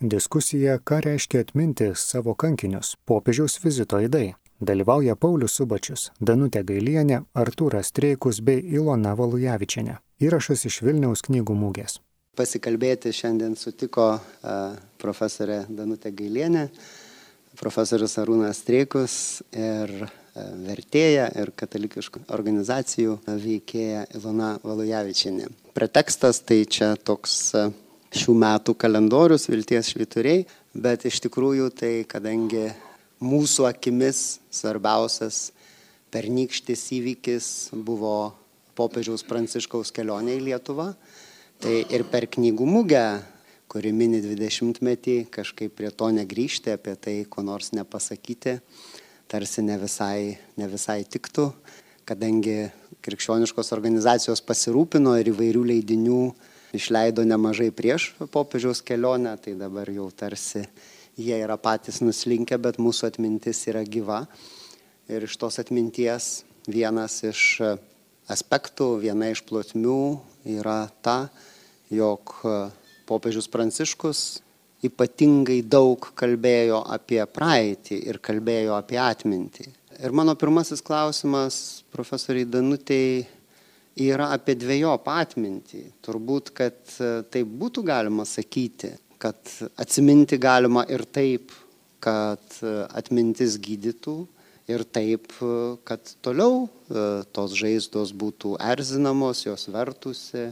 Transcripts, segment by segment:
Diskusija, ką reiškia atminti savo kankinius, popiežiaus vizito aidai. Dalyvauja Paulius Subačius, Danutė Gailienė, Artūras Streikus bei Ilona Valujavičienė. Įrašas iš Vilniaus knygų mugės. Pasikalbėti šiandien sutiko profesorė Danutė Gailienė, profesorius Arūnas Streikus ir vertėja ir katalikiškų organizacijų veikėja Ilona Valujavičienė. Pretekstas tai čia toks šių metų kalendorius Vilties švyturiai, bet iš tikrųjų tai, kadangi mūsų akimis svarbiausias pernykštis įvykis buvo popiežiaus Pranciškaus kelionė į Lietuvą, tai ir per knygų mugę, kuri mini 20-metį, kažkaip prie to negrįžti, apie tai ko nors nepasakyti, tarsi ne visai tiktų, kadangi krikščioniškos organizacijos pasirūpino ir įvairių leidinių išleido nemažai prieš popiežiaus kelionę, tai dabar jau tarsi jie yra patys nuslinkę, bet mūsų atmintis yra gyva. Ir iš tos atminties vienas iš aspektų, viena iš plotmių yra ta, jog popiežius Pranciškus ypatingai daug kalbėjo apie praeitį ir kalbėjo apie atmintį. Ir mano pirmasis klausimas profesoriai Danutei yra apie dvejopą atmintį. Turbūt, kad taip būtų galima sakyti, kad atsiminti galima ir taip, kad atmintis gydytų, ir taip, kad toliau tos žaizdos būtų erzinamos, jos vertusi.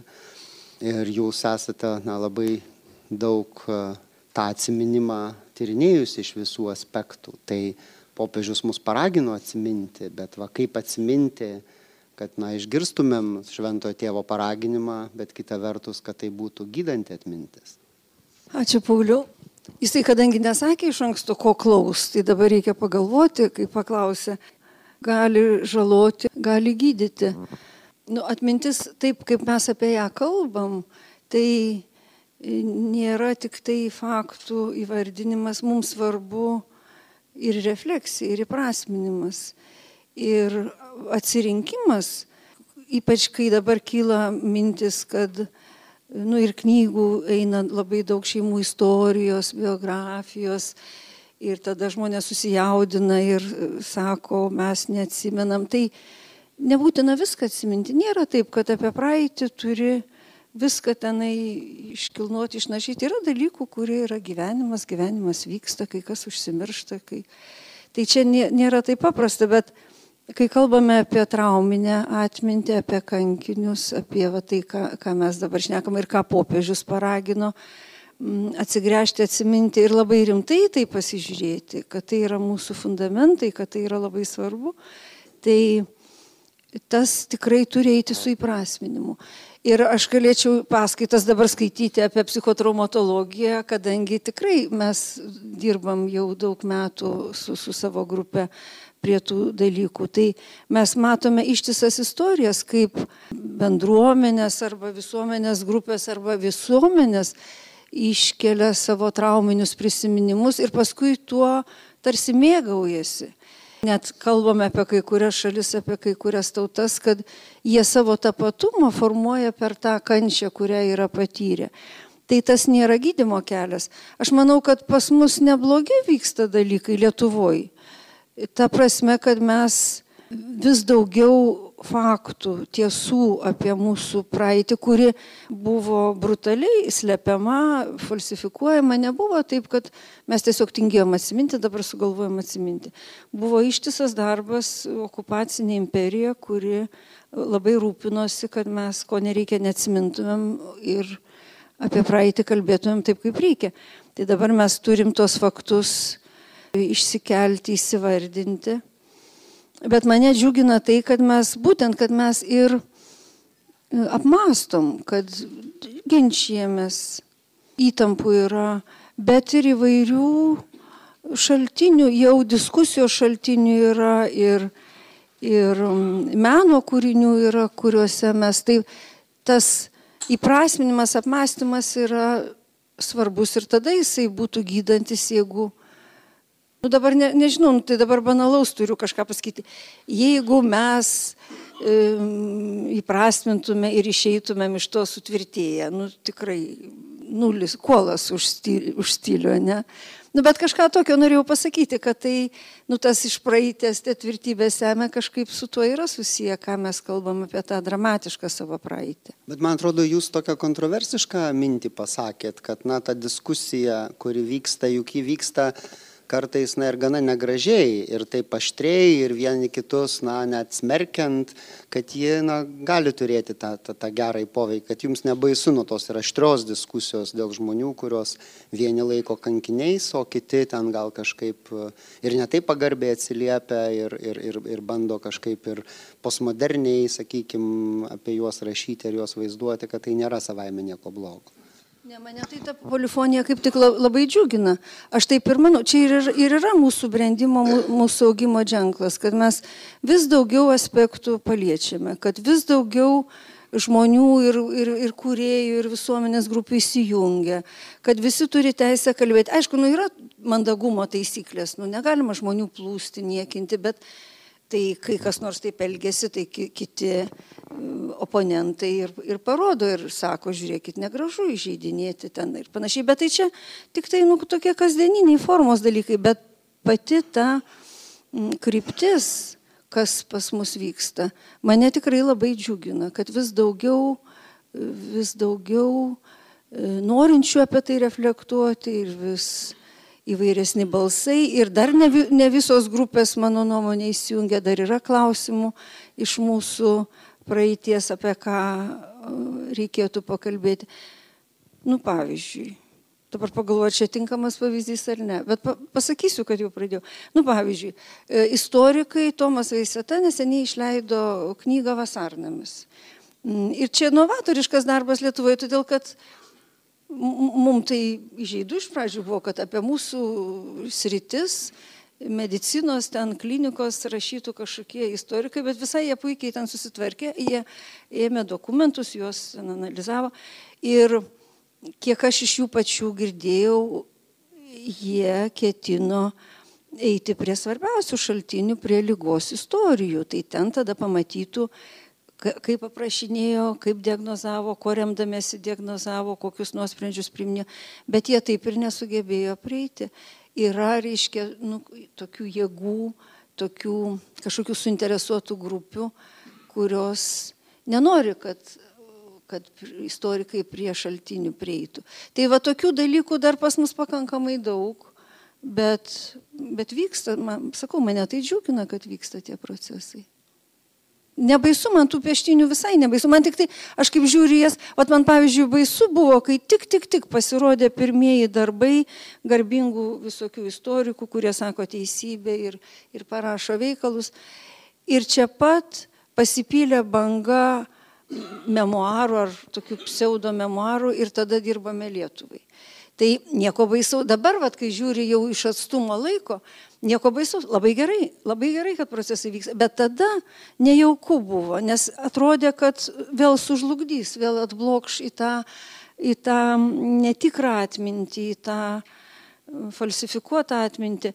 Ir jūs esate labai daug tą atsiminimą tyrinėjus iš visų aspektų. Tai popiežius mus paragino atsiminti, bet kaip atsiminti, kad išgirstumėm šventojo tėvo paraginimą, bet kita vertus, kad tai būtų gydanti atmintis. Ačiū, Pauliau. Jisai, kadangi nesakė iš anksto, ko klaus, tai dabar reikia pagalvoti, kai paklausė, gali žaloti, gali gydyti. Atmintis, taip kaip mes apie ją kalbam, tai nėra tik tai faktų įvardinimas, mums svarbu ir refleksija, ir įprasminimas. Ir atsirinkimas, ypač kai dabar kyla mintis, kad ir knygų eina labai daug šeimų istorijos, biografijos ir tada žmonės susijaudina ir sako, mes neatsimenam. Tai nebūtina viską atsiminti. Nėra taip, kad apie praeitį turi viską tenai iškilnuoti, išnašyti. Yra dalykų, kurie yra gyvenimas vyksta, kai kas užsimiršta. Tai čia nėra taip paprasta, bet kai kalbame apie trauminę atmintį, apie kankinius, apie tai, ką mes dabar šnekam ir ką popiežius paragino, atsigręžti, atsiminti ir labai rimtai tai pasižiūrėti, kad tai yra mūsų fundamentai, kad tai yra labai svarbu, tai tas tikrai turi eiti su įprasminimu. Ir aš galėčiau paskaitas dabar skaityti apie psichotraumatologiją, kadangi tikrai mes dirbam jau daug metų su savo grupe prie tų dalykų. Tai mes matome ištisas istorijas, kaip bendruomenės arba visuomenės grupės arba visuomenės iškelia savo trauminius prisiminimus ir paskui tuo tarsi mėgaujasi. Net kalbame apie kai kurias šalis, apie kai kurias tautas, kad jie savo tapatumą formuoja per tą kančią, kurią yra patyrę. Tai tas nėra gydymo kelias. Aš manau, kad pas mus neblogi vyksta dalykai Lietuvoje. Ta prasme, kad mes vis daugiau faktų, tiesų apie mūsų praeitį, kuri buvo brutaliai slepiama, falsifikuojama, nebuvo taip, kad mes tiesiog tingėjom atsiminti, dabar sugalvojom atsiminti. Buvo ištisas darbas, okupacinė imperija, kuri labai rūpinosi, kad mes ko nereikia neatsimintumėm ir apie praeitį kalbėtumėm taip, kaip reikia. Tai dabar mes turim tos faktus išsikelti, įsivardinti. Bet mane džiugina tai, kad mes ir apmastom, kad ginčijamės, įtampų yra, bet ir įvairių šaltinių, jau diskusijos šaltinių yra ir meno kūrinių yra, kuriuose mes tai tas įprasminimas, apmąstymas yra svarbus ir tada jisai būtų gydantis, jeigu dabar nežinau, tai dabar banalaus turiu kažką pasakyti. Jeigu mes įprasmintume ir išeitumėm iš to sutvirtėję, tikrai nulis, kolas už stilių, ne? Bet kažką tokio norėjau pasakyti, kad tai, tas iš praeities, tie tvirtybės semia kažkaip su tuo yra susiję, ką mes kalbam apie tą dramatišką savo praeitį. Bet man atrodo, jūs tokią kontroversišką mintį pasakėt, kad, ta diskusija, kuri vyksta, juk ji vyksta kartais, ir gana negražiai, ir taip aštriai, ir vieni kitus, net smerkiant, kad jie, gali turėti tą gerąjį poveikį, kad jums nebaisu nuo tos ir aštrios diskusijos dėl žmonių, kurios vieni laiko kankiniais, o kiti ten gal kažkaip ir netaip pagarbiai atsiliepia ir bando kažkaip ir postmoderniai, sakykime, apie juos rašyti ir juos vaizduoti, kad tai nėra savaime nieko blogo. Ne, mane tai ta polifonija kaip tik labai džiugina. Aš taip ir manau, čia ir yra mūsų brendimo, mūsų augimo ženklas, kad mes vis daugiau aspektų paliečiame, kad vis daugiau žmonių ir kūrėjų, ir visuomenės grupių įsijungia, kad visi turi teisę kalbėti. Aišku, yra mandagumo taisyklės, negalima žmonių plūsti, niekinti, bet tai kai kas nors taip elgesi, tai kiti oponentai ir parodo ir sako, žiūrėkit, negražu įžeidinėti ten ir panašiai. Bet tai čia tik tai tokie kasdieniniai formos dalykai, bet pati ta kryptis, kas pas mus vyksta, mane tikrai labai džiugina, kad vis daugiau norinčių apie tai reflektuoti ir vis įvairesni balsai ir dar ne visos grupės, mano nuomonė, įsijungia, dar yra klausimų iš mūsų praeities, apie ką reikėtų pakalbėti. Pavyzdžiui, dabar pagalvoju, čia tinkamas pavyzdys ar ne, bet pasakysiu, kad jau pradėjau. Pavyzdžiui, istorikai Tomas Vaiseta neseniai išleido knygą Vasarnamis. Ir čia novatoriškas darbas Lietuvoje, todėl kad mums tai įžeidu iš pradžių buvo, kad apie mūsų sritis, medicinos, ten klinikos rašytų kažkokie istorikai, bet visai jie puikiai ten susitvarkė, jie ėmė dokumentus, juos analizavo ir kiek aš iš jų pačių girdėjau, jie ketino eiti prie svarbiausių šaltinių, prie ligos istorijų, tai ten tada pamatytų, kaip aprašinėjo, kaip diagnozavo, ko remdamėsi diagnozavo, kokius nuosprendžius priminėjo, bet jie taip ir nesugebėjo prieiti. Yra, reiškia, tokių jėgų, tokių kažkokių suinteresuotų grupių, kurios nenori, kad istorikai prie šaltinių prieitų. Tai tokių dalykų dar pas mus pakankamai daug, bet vyksta, sakau, mane tai džiugina, kad vyksta tie procesai. Nebaisu man tų pieštinių, visai nebaisu. Man tik tai, aš kaip žiūriu jas, man pavyzdžiui baisu buvo, kai tik pasirodė pirmieji darbai garbingų visokių istorikų, kurie sako teisybę ir parašo veikalus. Ir čia pat pasipylė banga memuarų ar tokių pseudo memuarų ir tada dirbame Lietuvai. Tai nieko baisaus, dabar, kai žiūri jau iš atstumo laiko, nieko baisaus, labai gerai, kad procesai vyksta, bet tada nejauku buvo, nes atrodė, kad vėl sužlugdys, vėl atblokš į tą netikrą atmintį, į tą falsifikuotą atmintį.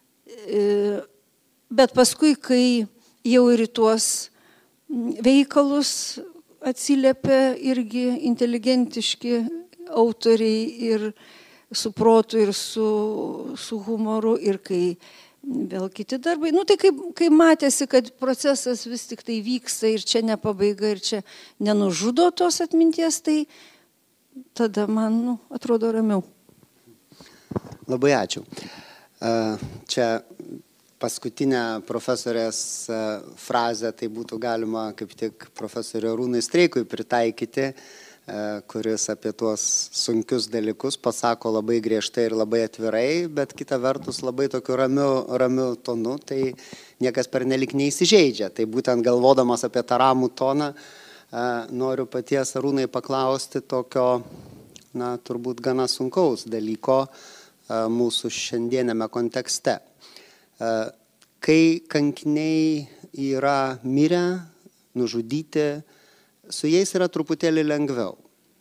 Bet paskui, kai jau ir į tuos veikalus atsiliepia irgi inteligentiški autoriai ir su protu, ir su humoru, ir kai vėl kiti darbai. Tai kai matėsi, kad procesas vis tik tai vyksta ir čia ne pabaiga, ir čia nenužudo tos atminties, tai tada man atrodo ramiau. Labai ačiū. Čia paskutinę profesorės frazę, tai būtų galima kaip tik profesoriui Arūnui Streikui pritaikyti, kuris apie tuos sunkius dalykus pasako labai griežtai ir labai atvirai, bet kita vertus labai tokiu ramiu tonu, tai niekas pernelik neįsižeidžia. Tai būtent galvodamas apie tą ramų toną, noriu paties Arūnai paklausti tokio, turbūt gana sunkaus dalyko mūsų šiandienėme kontekste. Kai kankiniai yra mirę, nužudyti, su jais yra truputėlį lengviau,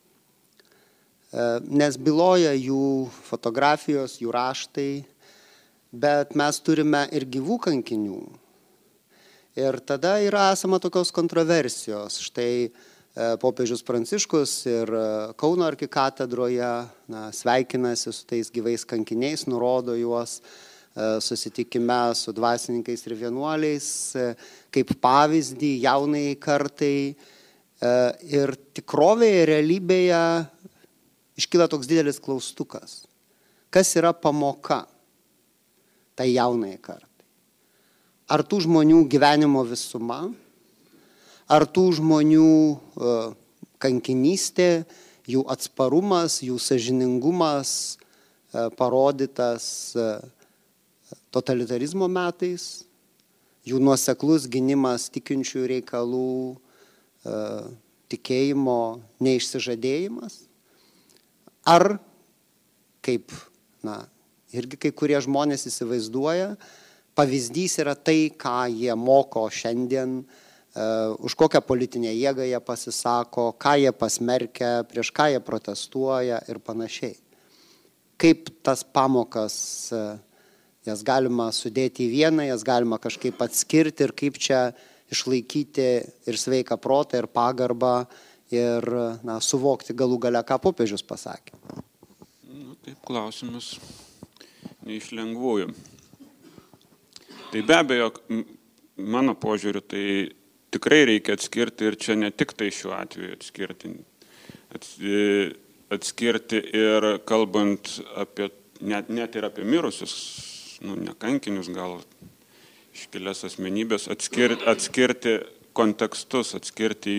nes byloja jų fotografijos, jų raštai, bet mes turime ir gyvų kankinių. Ir tada yra esama tokios kontroversijos. Štai popiežius Pranciškus ir Kauno arkikatedroje sveikinasi su tais gyvais kankiniais, nurodo juos susitikime su dvasininkais ir vienuoliais, kaip pavyzdį jaunai kartai. Ir tikrovėje, realybėje iškyla toks didelis klaustukas. Kas yra pamoka tai jaunai kartai? Ar tų žmonių gyvenimo visuma? Ar tų žmonių kankinystė, jų atsparumas, jų sąžiningumas parodytas totalitarizmo metais, jų nuoseklus gynimas tikinčių reikalų, tikėjimo neišsižadėjimas? Ar, kaip irgi kai kurie žmonės įsivaizduoja, pavyzdys yra tai, ką jie moko šiandien, už kokią politinę jėgą jie pasisako, ką jie pasmerkia, prieš ką jie protestuoja ir panašiai. Kaip tas pamokas, jas galima sudėti į vieną, jas galima kažkaip atskirti ir kaip čia išlaikyti ir sveiką protą, ir pagarbą, ir suvokti galų gale, ką popiežius pasakė. Taip, klausimas ne iš lengvųjų. Tai be abejo, mano požiūriu, tai tikrai reikia atskirti ir čia ne tik tai šiuo atveju atskirti ir kalbant apie, net ir apie mirusius, ne kankinius, gal iškilias asmenybės, atskirti kontekstus, atskirti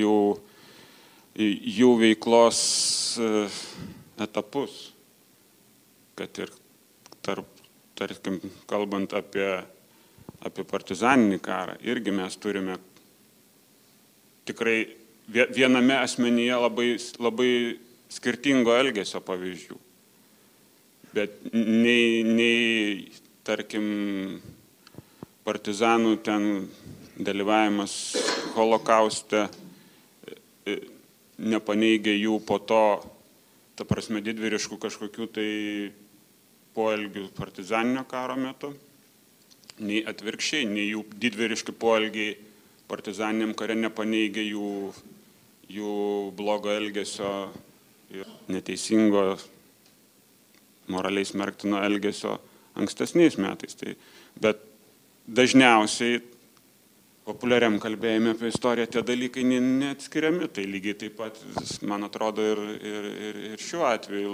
jų veiklos etapus, kad ir tarkim, kalbant apie partizaninį karą, irgi mes turime tikrai viename asmenyje labai skirtingo elgesio pavyzdžių. Bet nei tarkim, partizanų ten dalyvavimas holokauste nepaneigia jų po to, ta prasme, didvyriškų kažkokių tai poelgių partizaninio karo metu, nei atvirkščiai, nei jų didvyriški poelgiai partizaniniam kare nepaneigia jų blogo elgesio ir neteisingo moraliai smerktino elgesio ankstesniais metais. Bet dažniausiai populiariam kalbėjime apie istoriją tie dalykai neatskiriami. Tai lygiai taip pat, man atrodo, ir šiuo atveju.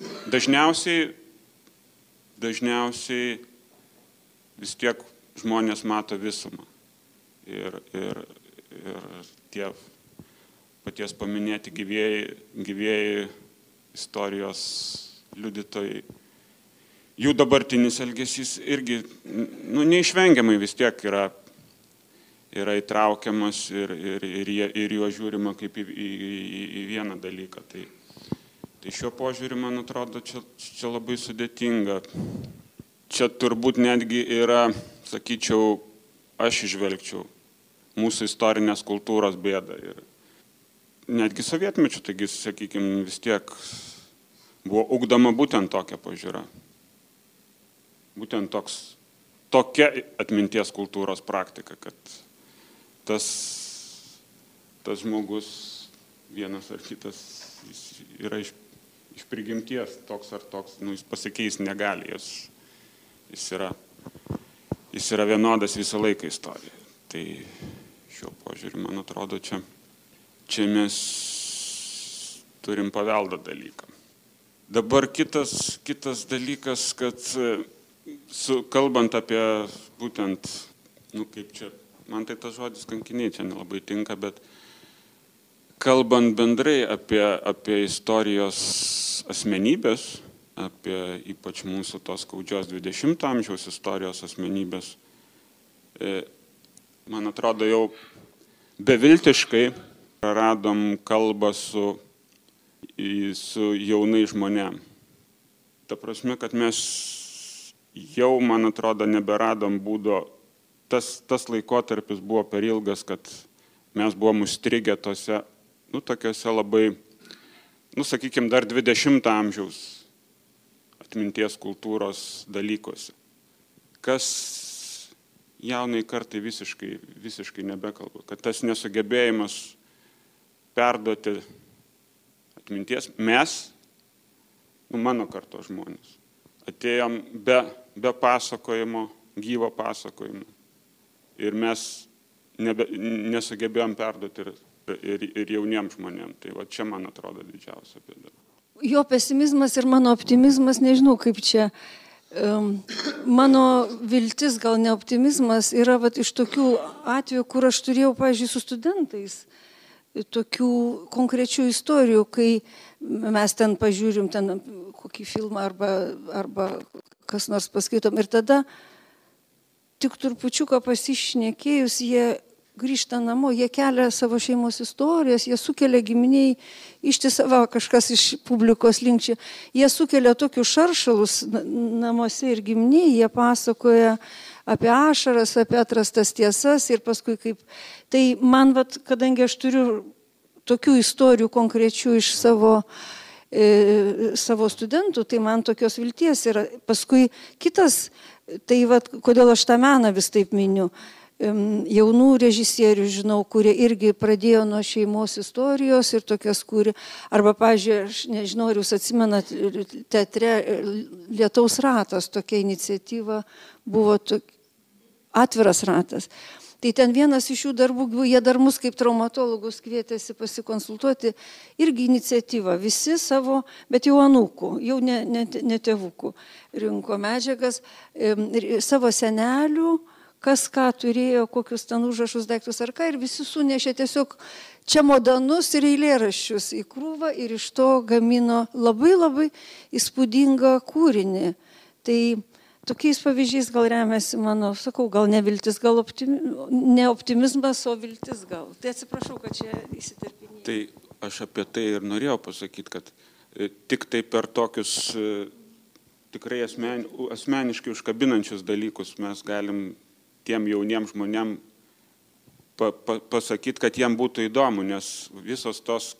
Dažniausiai vis tiek žmonės mato visumą. Ir tie paties paminėti gyvieji istorijos liudytojai, jų dabartinis elgesys irgi neišvengiamai vis tiek yra įtraukiamas ir juo žiūrima kaip į vieną dalyką. Tai šiuo požiūriu, man atrodo, čia labai sudėtinga. Čia turbūt netgi yra, sakyčiau, aš išvelgčiau mūsų istorinės kultūros bėdą. Ir netgi sovietmečiu, taigi, sakykime, vis tiek buvo ugdoma būtent tokia pažiūra. Būtent tokia atminties kultūros praktika, kad tas žmogus, vienas ar kitas, jis yra iš prigimties toks ar toks, jis pasikeis negali, jis yra vienodas visą laiką istorijoje. Tai šiuo požiūriu, man atrodo, čia mes turim paveldo dalyką. Dabar kitas dalykas, kad kalbant apie būtent, kaip čia, man tai tas žodis kankiniai čia nelabai tinka, bet kalbant bendrai apie istorijos asmenybės, apie ypač mūsų tos skaudžios 20-ojo amžiaus istorijos asmenybės, man atrodo, jau beviltiškai praradom kalbą su jaunai žmonėm. Ta prasme, kad mes jau, man atrodo, neberadom būdo, tas laikotarpis buvo per ilgas, kad mes buvom užstrigę tose, tokiuose labai, sakykime, dar 20-ojo amžiaus atminties kultūros dalykuose. Kas jaunai kartai visiškai nebekalba, kad tas nesugebėjimas perduoti atminties. Mes, mano kartos žmonės, atėjom be pasakojimo, gyvo pasakojimo. Ir mes nesugebėjom perduoti ir jauniems žmonėms. Tai va čia, man atrodo, didžiausia bėda. Jo pesimizmas ir mano optimizmas, nežinau kaip čia. Mano viltis, gal ne optimizmas, yra iš tokių atvejų, kur aš turėjau, pavyzdžiui, su studentais tokių konkrečių istorijų, kai mes ten pažiūrim ten kokį filmą arba kas nors paskaitom ir tada tik trupučiuką pasišnekėjus, jie grįžta namo, jie kelia savo šeimos istorijas, jie sukelia giminiai, kažkas iš publikos linkčia, jie sukelia tokius šaršalus namuose ir giminiai, jie pasakoja apie ašaras, apie atrastas tiesas ir paskui kaip. Tai man, kadangi aš turiu tokių istorijų konkrečių iš savo studentų, tai man tokios vilties yra. Paskui kitas, tai kodėl aš tą meną vis taip miniu, jaunų režisierių žinau, kurie irgi pradėjo nuo šeimos istorijos ir tokias kūrė. Arba, pavyzdžiui, aš nežinau, ar jūs atsimenat, teatre Lietaus ratas, tokia iniciatyva buvo atviras ratas. Tai ten vienas iš jų darbų, jie dar mus kaip traumatologus kvietėsi pasikonsultuoti, irgi iniciatyva, visi savo, bet jau anūkų, jau ne tėvukų, rinko medžiagas, savo senelių, kas ką turėjo, kokius ten užrašus, daiktus ar ką, ir visi sunešė tiesiog čemodanus ir eilėraščius į krūvą ir iš to gamino labai labai įspūdingą kūrinį. Tai tokiais pavyzdžiais gal remiasi mano, sakau, gal ne viltis, gal ne optimizmas, o viltis gal. Tai atsiprašau, kad čia įsiterpinėjau. Tai aš apie tai ir norėjau pasakyti, kad tik tai per tokius tikrai asmeniškai užkabinančius dalykus mes galim tiem jauniems žmonėm pasakyti, kad jiem būtų įdomu, nes visos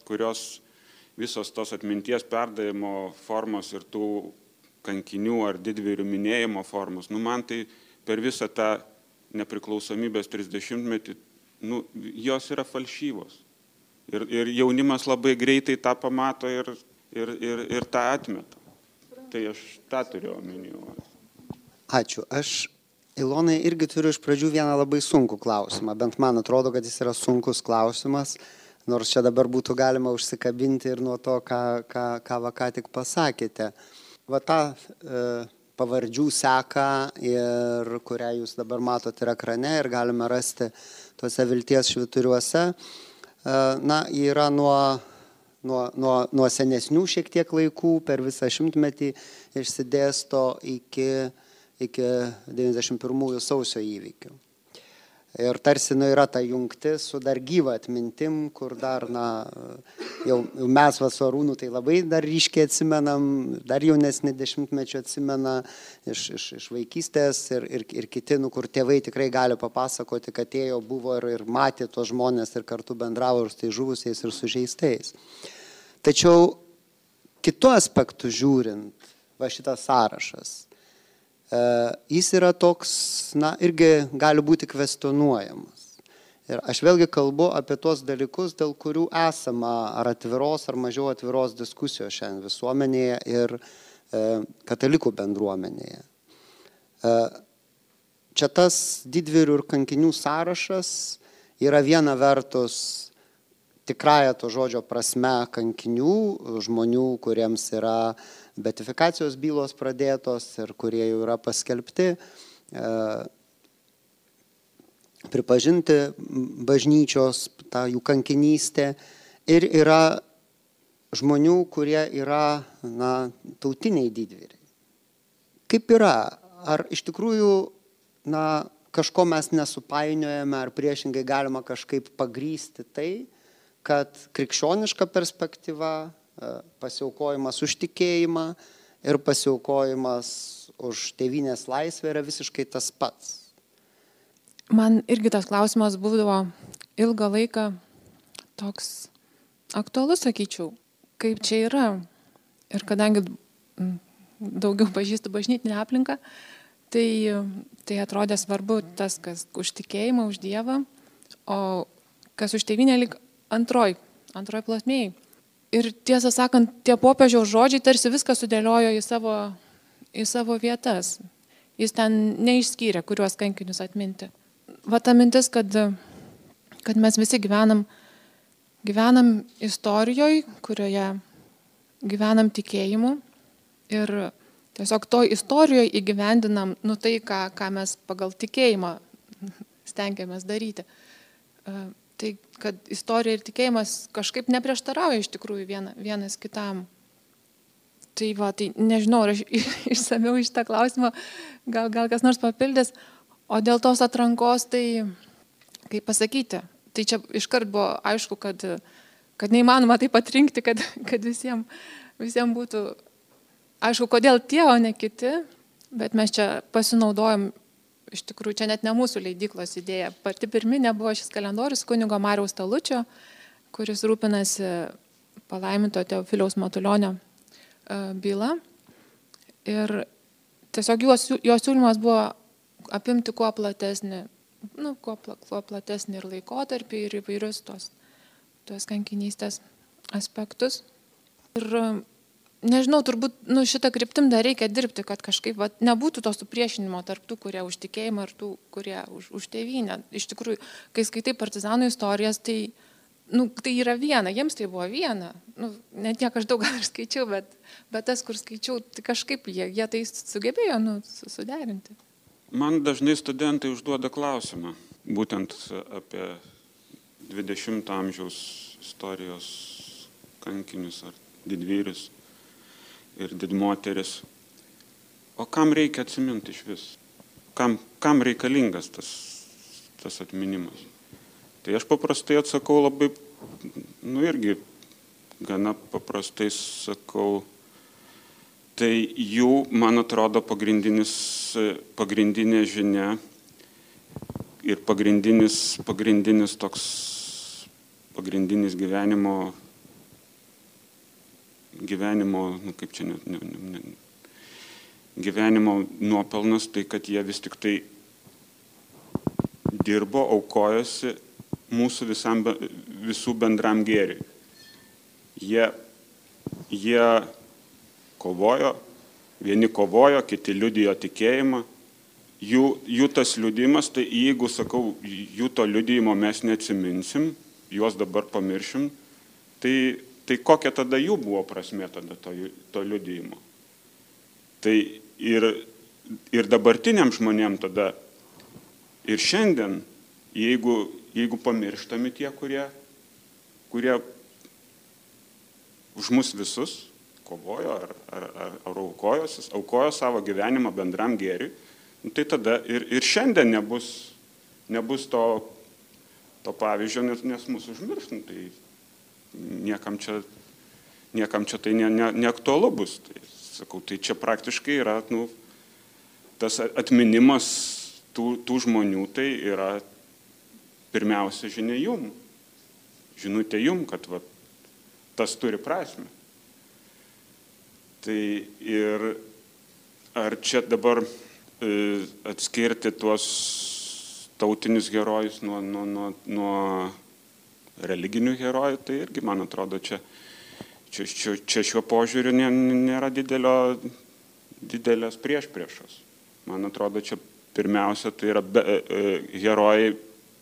tos atminties perdavimo formos ir tų kankinių ar didvyrių minėjimo formos, man tai per visą tą nepriklausomybės 30-metį, jos yra falšyvos. Ir jaunimas labai greitai tą pamato ir tą atmeta. Tai aš tą turiu omenyje. Ačiū. Aš Ilonai irgi turiu iš pradžių vieną labai sunkų klausimą, bent man atrodo, kad jis yra sunkus klausimas, nors čia dabar būtų galima užsikabinti ir nuo to, ką tik pasakėte. Ta pavardžių seka, kurią jūs dabar matote ir ekrane ir galime rasti tuose vilties švyturiuose, yra nuo senesnių šiek tiek laikų, per visą šimtmetį išsidėsto iki 91 sausio įvykių. Ir tarsi yra ta jungtis su dar gyva atmintim, kur dar, jau mes su Arūnu tai labai dar ryškiai atsimenam, dar jaunesnį dešimtmečio atsimena iš vaikystės ir kiti, kur tėvai tikrai gali papasakoti, kad ėjo, buvo ir matė tuos žmonės ir kartu bendravo ir su tai žuvusiais ir sužeistais. Tačiau kitu aspektu žiūrint, šitas sąrašas, jis yra toks, irgi gali būti kvestionuojamas. Ir aš vėlgi kalbu apie tuos dalykus, dėl kurių esama ar atviros, ar mažiau atviros diskusijos šiandien visuomenėje ir katalikų bendruomenėje. Čia tas didvyrių ir kankinių sąrašas yra viena vertus tikrąja to žodžio prasme kankinių, žmonių, kuriems yra beatifikacijos bylos pradėtos ir kurie jau yra paskelbti, pripažinti bažnyčios, tą jų kankinystę. Ir yra žmonių, kurie yra tautiniai didvyriai. Kaip yra? Ar iš tikrųjų kažko mes nesupainiojame, ar priešingai galima kažkaip pagrysti tai, kad krikščioniška perspektyva, pasiaukojimas už tikėjimą ir pasiaukojimas už tėvynės laisvę yra visiškai tas pats? Man irgi tas klausimas būdavo ilgą laiką toks aktualus, sakyčiau, kaip čia yra. Ir kadangi daugiau pažįstu bažnytinę aplinką, tai atrodė svarbu tas, kas už tikėjimą, už Dievą, o kas už tėvynę lyg antroje plotmėje. Ir tiesą sakant, tie popiežiaus žodžiai tarsi viską sudėliojo į savo vietas. Jis ten neišskyrė, kuriuos kankinius atminti. Va ta mintis, kad mes visi gyvenam istorijoje, kurioje gyvenam tikėjimu ir tiesiog to istorijoje įgyvendinam tai, ką mes pagal tikėjimą stengiamės daryti. Tai, kad istorija ir tikėjimas kažkaip neprieštarauja iš tikrųjų vienas kitam. Tai nežinau, ar aš išsamiau iš tą klausimą, gal kas nors papildys. O dėl tos atrankos, tai kaip pasakyti, tai čia iškart buvo aišku, kad neįmanoma taip atrinkti, kad visiems būtų aišku, kodėl tie, o ne kiti, bet mes čia pasinaudojom, iš tikrųjų, čia net ne mūsų leidyklos idėja. Pati pirminė buvo šis kalendorius kunigo Mariaus Talučio, kuris rūpinasi palaiminto Teofiliaus Matulionio byla. Ir tiesiog jo siūlymas buvo apimti kuo platesnį ir laikotarpį, ir įvairius tuos kankinystės aspektus. Ir nežinau, turbūt šitą kryptim dar reikia dirbti, kad kažkaip nebūtų to supriešinimo tarp tų, kurie už tikėjimą, ir tų, kurie už tėvynę. Iš tikrųjų, kai skaitai partizanų istorijas, tai yra viena, jiems tai buvo viena. Ne tiek aš daug gal ir skaičiau, bet tas, kur skaičiau, tai kažkaip jie tai sugebėjo suderinti. Man dažnai studentai užduoda klausimą, būtent apie 20 amžiaus istorijos kankinius ar didvyrius ir didmoteris. O kam reikia atsiminti iš vis? Kam reikalingas tas atminimas? Tai aš paprastai atsakau labai, irgi gana paprastai sakau, tai jų, man atrodo, pagrindinė žinia ir pagrindinis gyvenimo nuopelnas, tai kad jie vis tik tai dirbo, aukojosi mūsų visų bendram gėriui. Jie kovojo, vieni kovojo, kiti liudijo tikėjimą. Jų tas liudijimas, tai jeigu, sakau, jų to liudijimo mes neatsiminsim, juos dabar pamiršim, tai kokia tada jų buvo prasmė tada to liudijimo. Tai ir dabartiniam žmonėm tada, ir šiandien, jeigu pamirštami tie, kurie už mus visus kovojo ar aukojo savo gyvenimą bendram gėriui, tai tada ir šiandien nebus to pavyzdžio, nes mūsų užmirš, tai niekam čia tai neaktualu bus. Tai, sakau, tai čia praktiškai yra tas atminimas tų žmonių, tai yra pirmiausia žinia jum. Žinutė jum, kad tas turi prasmę. Tai ir ar čia dabar atskirti tuos tautinius herojus nuo religinių herojų, tai irgi, man atrodo, čia šiuo požiūriu nėra didelės priešpriešos. Man atrodo, čia pirmiausia, tai yra herojai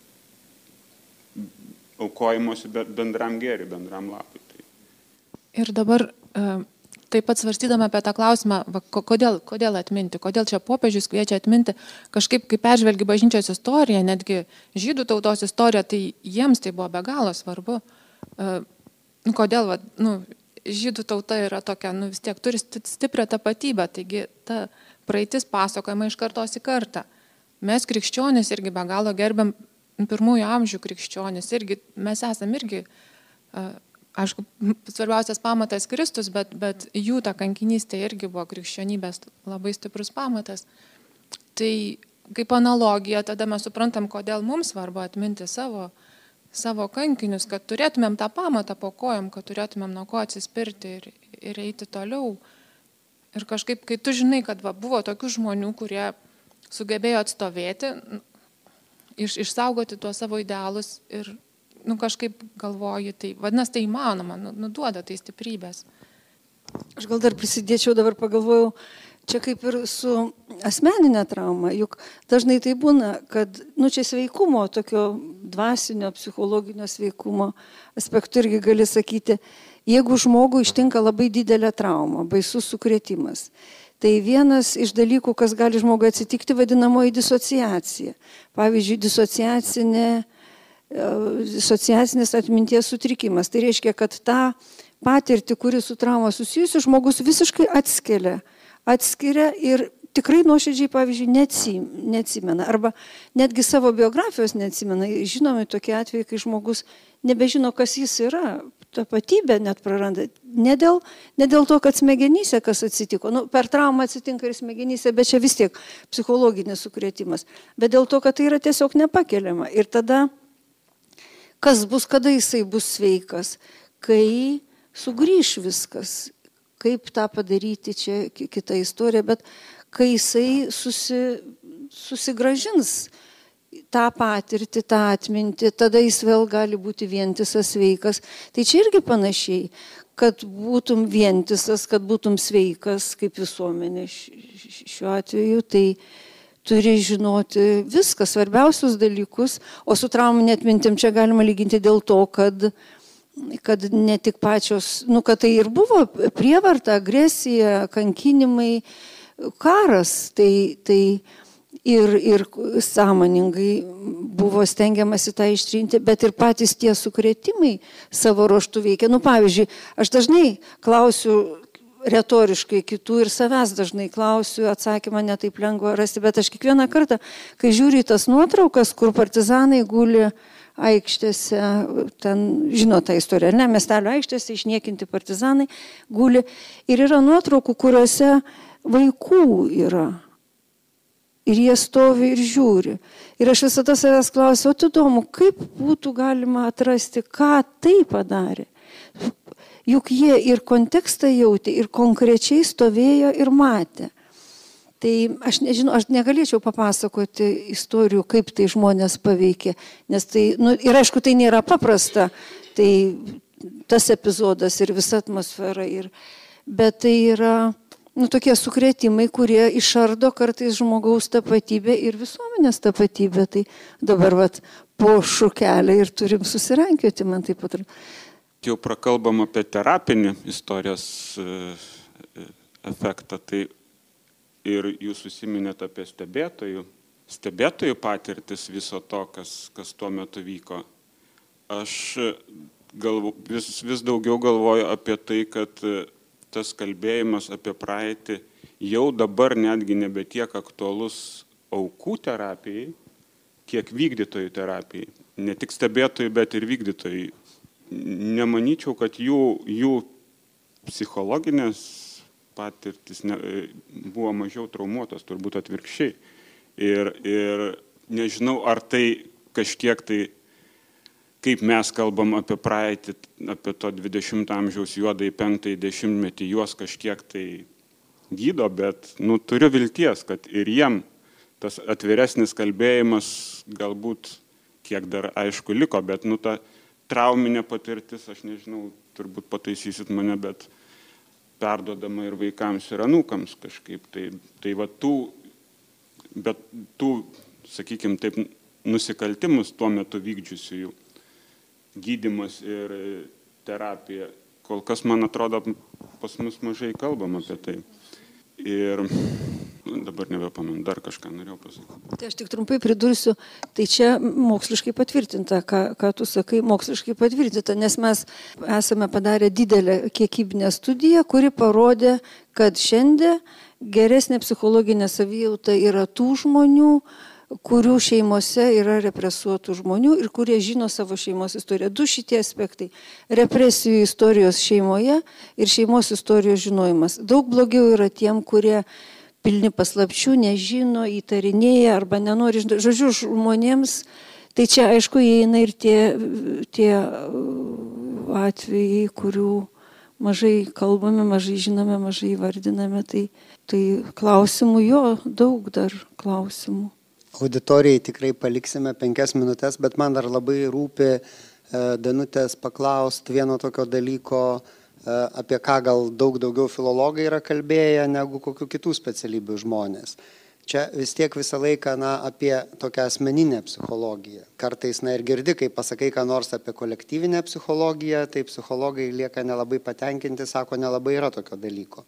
aukojimuose bendram gėriui, bendram labui. Ir dabar taip pat svarstydama apie tą klausimą, kodėl atminti, kodėl čia popiežius kviečia atminti, kažkaip, kai peržvelgi bažnyčios istoriją, netgi žydų tautos istoriją, tai jiems tai buvo be galo svarbu. Kodėl, žydų tauta yra tokia, vis tiek turi stiprią tapatybę, taigi ta praeitis pasakojama iš kartos į kartą. Mes krikščionys irgi be galo gerbiam pirmųjų amžių krikščionys, irgi mes esam irgi, aišku, svarbiausias pamatas Kristus, bet jų ta kankinystė irgi buvo krikščionybės labai stiprus pamatas. Tai kaip analogija, tada mes suprantam, kodėl mums svarbu atminti savo kankinius, kad turėtumėm tą pamatą po kojom, kad turėtumėm nuo ko atsispirti ir eiti toliau. Ir kažkaip, kai tu žinai, kad buvo tokių žmonių, kurie sugebėjo atstovėti, išsaugoti tuos savo idealus ir kažkaip galvoju, tai vadinasi, tai įmanoma, duoda tai stiprybės. Aš gal dar prisidėčiau, dabar pagalvojau, čia kaip ir su asmeninė trauma, juk dažnai tai būna, kad, čia sveikumo, tokio dvasinio, psichologinio sveikumo aspektų irgi gali sakyti, jeigu žmogui ištinka labai didelė trauma, baisus sukrėtimas, tai vienas iš dalykų, kas gali žmogui atsitikti, vadinamoji disociacija. Pavyzdžiui, disociacinis atminties sutrikimas. Tai reiškia, kad tą patirtį, kuri su trauma susijusi, žmogus visiškai atskiria ir tikrai nuoširdžiai, pavyzdžiui, neatsimena. Arba netgi savo biografijos neatsimena. Žinomi tokie atvejai, kai žmogus nebežino, kas jis yra, tapatybę net praranda. Ne dėl to, kad smegenyse kas atsitiko. Per traumą atsitinka ir smegenyse, bet čia vis tiek psichologinis sukrėtimas. Bet dėl to, kad tai yra tiesiog nepakeliama. Ir tada, kas bus, kada jisai bus sveikas, kai sugrįš viskas. Kaip tą padaryti, čia kita istorija, bet kai jisai susigrąžins tą patirtį, tą atmintį, tada jis vėl gali būti vientisas, sveikas. Tai čia irgi panašiai, kad būtum vientisas, kad būtum sveikas kaip visuomenė šiuo atveju, tai turi žinoti viską, svarbiausius dalykus, o su trauminė atmintim čia galima lyginti dėl to, kad ne tik pačios, kad tai ir buvo prievarta, agresija, kankinimai, karas, tai ir sąmoningai buvo stengiamasi tą ištrinti, bet ir patys tie sukrėtimai savo ruožtu veikia. Pavyzdžiui, aš dažnai klausiu retoriškai kitų ir savęs dažnai klausiu, atsakymą netaip lengva rasti, bet aš kiekvieną kartą, kai žiūriu į tas nuotraukas, kur partizanai guli aikštėse, ten, žino tą istoriją, ne, miestelio aikštėse išniekinti partizanai guli ir yra nuotraukų, kuriuose vaikų yra. Ir jie stovi ir žiūri. Ir aš visada savęs klausiu, o tu įdomu, kaip būtų galima atrasti, ką tai padarė. Juk jie ir kontekstą jautė, ir konkrečiai stovėjo ir matė. Tai aš nežinau, aš negalėčiau papasakoti istorijų, kaip tai žmonės paveikė, nes tai, ir aišku, tai nėra paprasta, tai tas epizodas ir visa atmosfera, bet tai yra tokie sukrėtimai, kurie išardo kartais žmogaus tapatybę ir visuomenės tapatybę. Tai dabar po šukelę ir turim susirankioti, man taip atrodo. Jau prakalbam apie terapinį istorijos efektą, tai ir jūs užsiminėte apie stebėtojų patirtis viso to, kas tuo metu vyko. Aš vis daugiau galvoju apie tai, kad tas kalbėjimas apie praeitį jau dabar netgi nebe tiek aktualus aukų terapijai, kiek vykdytojų terapijai. Ne tik stebėtojai, bet ir vykdytojai. Nemanyčiau, kad jų psichologinės patirtis buvo mažiau traumuotos, turbūt atvirkščiai. Ir nežinau, ar tai kažkiek tai, kaip mes kalbam apie praeitį, apie to 20 amžiaus juodąjį 5-ąjį dešimtmetį, juos kažkiek tai gydo, bet turiu vilties, kad ir jiem tas atviresnis kalbėjimas galbūt kiek dar aišku liko, bet ta trauminė patirtis, aš nežinau, turbūt pataisysit mane, bet perduodama ir vaikams ir anūkams kažkaip. Tai tų, sakykime taip, nusikaltimus tuo metu vykdžiusiųjų gydymas ir terapija, kol kas, man atrodo, pas mus mažai kalbam apie tai. Ir dabar nebepamenu, dar kažką norėjau pasakyti. Tai aš tik trumpai pridursiu, tai čia moksliškai patvirtinta, ką tu sakai, moksliškai patvirtinta, nes mes esame padarę didelę kiekybinę studiją, kuri parodė, kad šiandien geresnė psichologinė savijauta yra tų žmonių, kurių šeimose yra represuotų žmonių ir kurie žino savo šeimos istoriją. Du šitie aspektai - represijų istorijos šeimoje ir šeimos istorijos žinojimas. Daug blogiau yra tiem, kurie pilni paslapčių, nežino, įtarinėja arba nenori. Žodžiu, žmonėms, tai čia aišku įeina ir tie atvejai, kurių mažai kalbame, mažai žinome, mažai vardiname. Tai klausimų daug dar klausimų. Auditorijai tikrai paliksime 5 minutės, bet man dar labai rūpi Danutės paklausti vieno tokio dalyko, apie ką gal daug daugiau filologai yra kalbėję negu kokių kitų specialybių žmonės. Čia vis tiek visą laiką apie tokią asmeninę psichologiją. Kartais ir girdi, kai pasakai ką nors apie kolektyvinę psichologiją, tai psichologai lieka nelabai patenkinti, sako, nelabai yra tokio dalyko.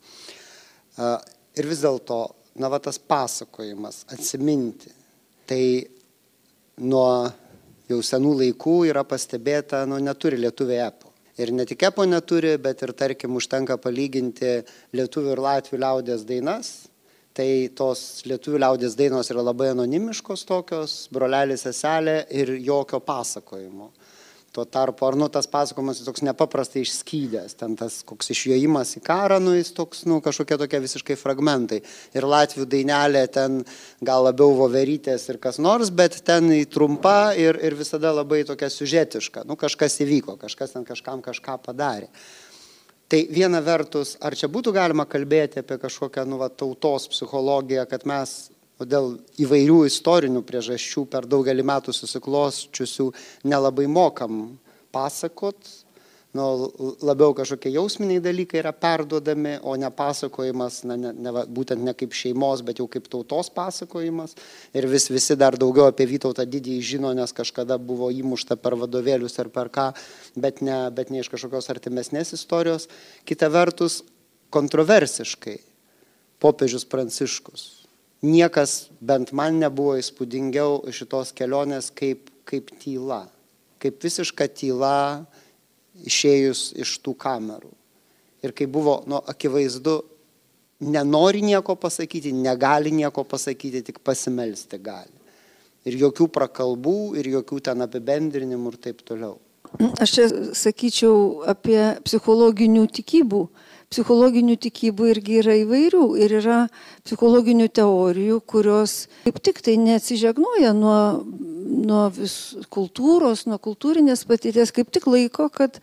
Ir vis dėlto, tas pasakojimas, atsiminti, tai nuo jau senų laikų yra pastebėta, neturi lietuviai epo. Ir ne tik epo neturi, bet ir tarkim užtenka palyginti lietuvių ir latvių liaudės dainas. Tai tos lietuvių liaudės dainos yra labai anonimiškos tokios, brolelis, seselė ir jokio pasakojimo. Tuo tarpu, ar tas pasakojimas toks nepaprastai išskydęs, ten tas koks išjojimas į karą, jis toks, kažkokie tokie visiškai fragmentai. Ir latvių dainelė ten gal labiau voverytės ir kas nors, bet ten trumpa ir visada labai tokia siužetiška. Kažkas įvyko, kažkas ten kažkam kažką padarė. Tai viena vertus, ar čia būtų galima kalbėti apie kažkokią tautos psichologiją, kad mes dėl įvairių istorinių priežasčių per daugelį metų susiklosčiusių nelabai mokam pasakot, labiau kažkokie jausminiai dalykai yra perduodami, o ne pasakojimas, būtent ne kaip šeimos, bet jau kaip tautos pasakojimas. Ir visi dar daugiau apie Vytautą Didįjį žino, nes kažkada buvo įmušta per vadovėlius ar per ką, bet ne iš kažkokios artimesnės istorijos. Kita vertus, kontroversiškai, popiežius Pranciškus. Niekas, bent man nebuvo įspūdingiau šitos kelionės kaip tyla, kaip visiška tyla, išėjus iš tų kamerų. Ir kai buvo, akivaizdu, nenori nieko pasakyti, negali nieko pasakyti, tik pasimelsti gali. Ir jokių prakalbų, ir jokių ten apibendrinimų ir taip toliau. Aš čia sakyčiau apie psichologinių tikybų. Psichologinių tikybų irgi yra įvairių ir yra psichologinių teorijų, kurios kaip tik tai neatsižegnoja nuo kultūros, nuo kultūrinės patirties, kaip tik laiko, kad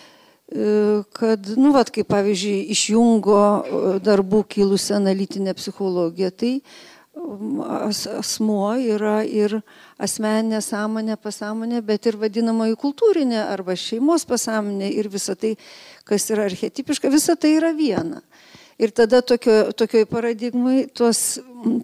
kaip pavyzdžiui, iš Jungo darbų kilusi analitinė psichologija, tai asmuo yra ir asmeninė sąmonė, pasąmonė, bet ir vadinamoji kultūrinė arba šeimos pasąmonė ir visa tai, kas yra archetipiška, visa tai yra viena. Ir tada tokioj paradigmai tuos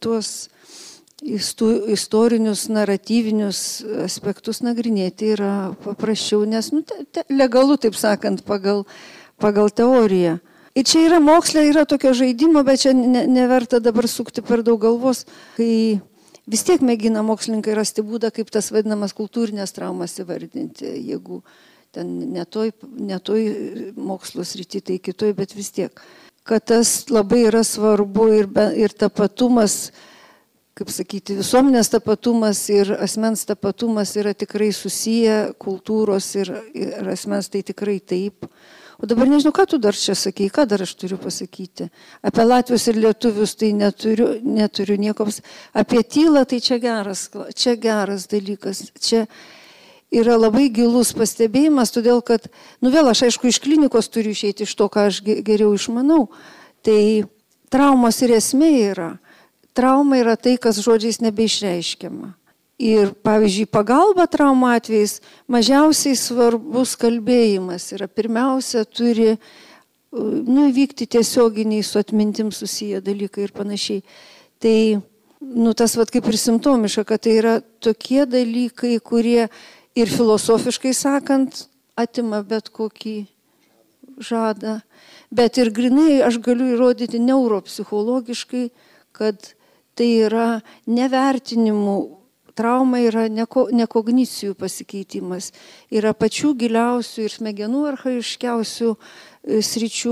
istorinius, naratyvinius aspektus nagrinėti yra paprasčiau, nes legalu, taip sakant, pagal teoriją. Ir čia yra moksle, yra tokio žaidimo, bet čia neverta dabar sukti per daug galvos, kai vis tiek mėgina mokslininkai rasti būdą, kaip tas vadinamas kultūrinės traumas įvardinti, jeigu ten netoj mokslo srity, tai kitoj, bet vis tiek. Kad tas labai yra svarbu ir tapatumas, kaip sakyti, visuomenės tapatumas ir asmens tapatumas yra tikrai susiję, kultūros ir asmens tai tikrai taip. O dabar nežinau, ką tu dar čia sakei, ką dar aš turiu pasakyti. Apie latvius ir lietuvius tai neturiu nieko. Apie tylą tai čia geras dalykas. Čia yra labai gilus pastebėjimas, todėl kad, vėl aš aišku iš klinikos turiu išeiti iš to, ką aš geriau išmanau. Tai traumos ir esmė yra. Trauma yra tai, kas žodžiais nebeišreiškiama. Ir, pavyzdžiui, pagalba traumų atvejais mažiausiai svarbus kalbėjimas yra. Pirmiausia, turi įvykti tiesioginiai su atmintim susiję dalykai ir panašiai. Tai, tas kaip ir simptomiška, kad tai yra tokie dalykai, kurie ir filosofiškai sakant, atima bet kokį žadą. Bet ir grinai aš galiu įrodyti neuropsichologiškai, kad tai yra nevertinimų. Trauma yra nekognicijų pasikeitimas, yra pačių giliausių ir smegenų archaiškiausių sričių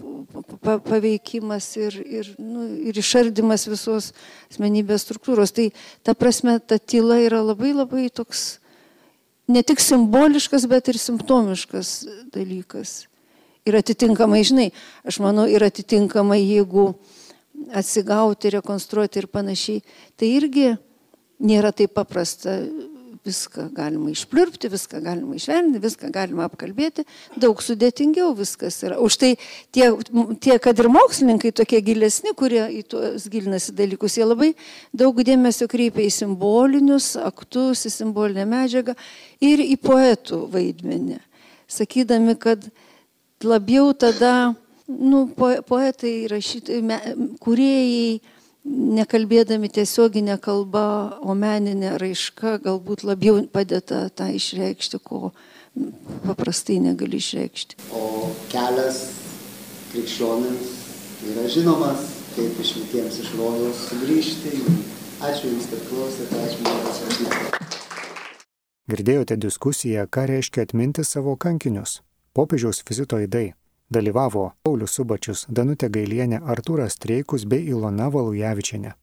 paveikimas ir išardymas visos asmenybės struktūros. Tai ta prasme, ta tyla yra labai labai toks ne tik simboliškas, bet ir simptomiškas dalykas. Ir atitinkamai, aš manau, ir atitinkamai, jeigu atsigauti, rekonstruoti ir panašiai, tai irgi nėra taip paprasta viską galima išpliurpti, viską galima išvengti, viską galima apkalbėti, daug sudėtingiau viskas yra. Už tai tie kad ir mokslininkai tokie gilesni, kurie į tuos gilinasi dalykus, jie labai daug dėmesio kreipia į simbolinius aktus, į simbolinę medžiagą ir į poetų vaidmenį, sakydami, kad labiau tada poetai, rašytojai, kūrėjai, nekalbėdami tiesioginę kalbą, o meninė raiška galbūt labiau padeda tą išreikšti, ko paprastai negali išreikšti. O kelias krikščionims yra žinomas, kaip išvyktiems iš rojaus sugrįžti. Ačiū Jums, kad klausėte, ačiū Jums, kad atvykote. Girdėjote diskusiją, ką reiškia atminti savo kankinius. Popiežiaus vizito aidai. Dalyvavo Paulius Subačius, Danutė Gailienė, Artūras Streikus bei Ilona Valujavičienė.